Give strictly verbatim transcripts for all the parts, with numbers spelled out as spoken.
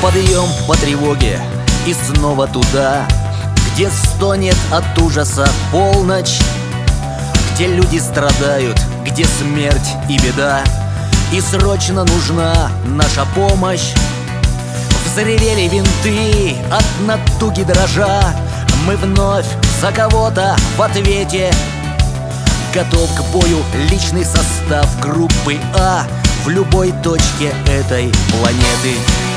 Подъем по тревоге и снова туда, где стонет от ужаса полночь, где люди страдают, где смерть и беда, и срочно нужна наша помощь. Взревели винты от натуги дрожа, мы вновь за кого-то в ответе. Готов к бою личный состав группы А в любой точке этой планеты.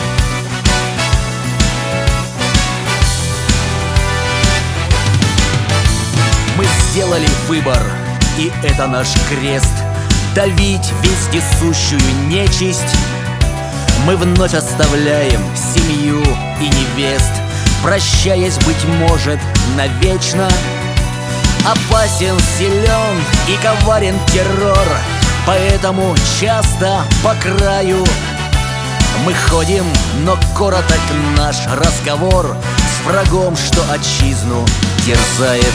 Мы сделали выбор, и это наш крест — давить вездесущую нечисть. Мы вновь оставляем семью и невест, прощаясь, быть может, навечно. Опасен, силен и коварен террор, поэтому часто по краю мы ходим, но короток наш разговор с врагом, что отчизну терзает.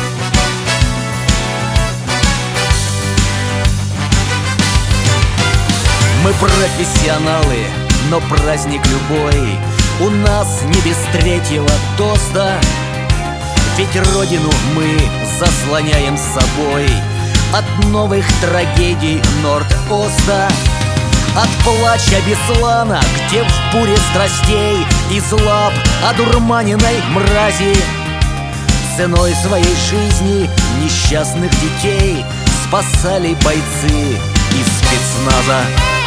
Мы профессионалы, но праздник любой у нас не без третьего тоста. Ведь родину мы заслоняем собой от новых трагедий Норд-Оста. От плача Беслана, где в буре страстей из лап одурманенной мрази ценой своей жизни несчастных детей спасали бойцы из спецназа.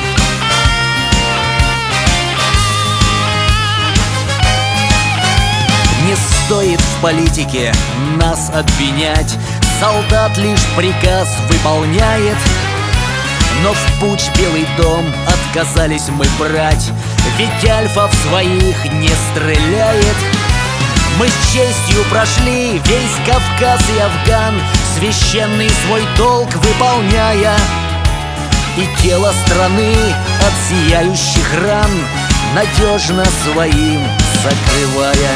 Не стоит в политике нас обвинять, солдат лишь приказ выполняет. Но в путь Белый дом отказались мы брать, ведь альфов своих не стреляет. Мы с честью прошли весь Кавказ и Афган, священный свой долг выполняя, и тело страны от сияющих ран надежно своим закрывая.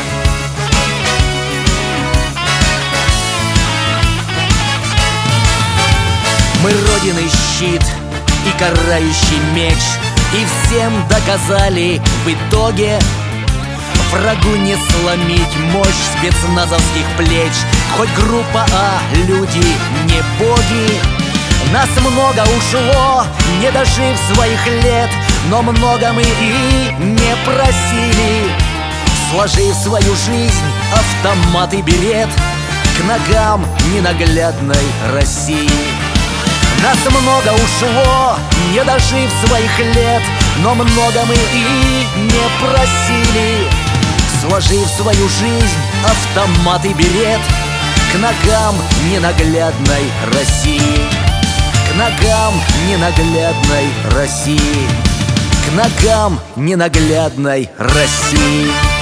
Мы Родины щит и карающий меч, и всем доказали в итоге: врагу не сломить мощь спецназовских плеч. Хоть группа А люди не боги, нас много ушло, не дожив своих лет, но много мы и не просили, сложив свою жизнь автомат и берет к ногам ненаглядной России. Нас много ушло, не дожив своих лет, но много мы и не просили, сложив свою жизнь автомат и берет к ногам ненаглядной России. К ногам ненаглядной России. К ногам ненаглядной России.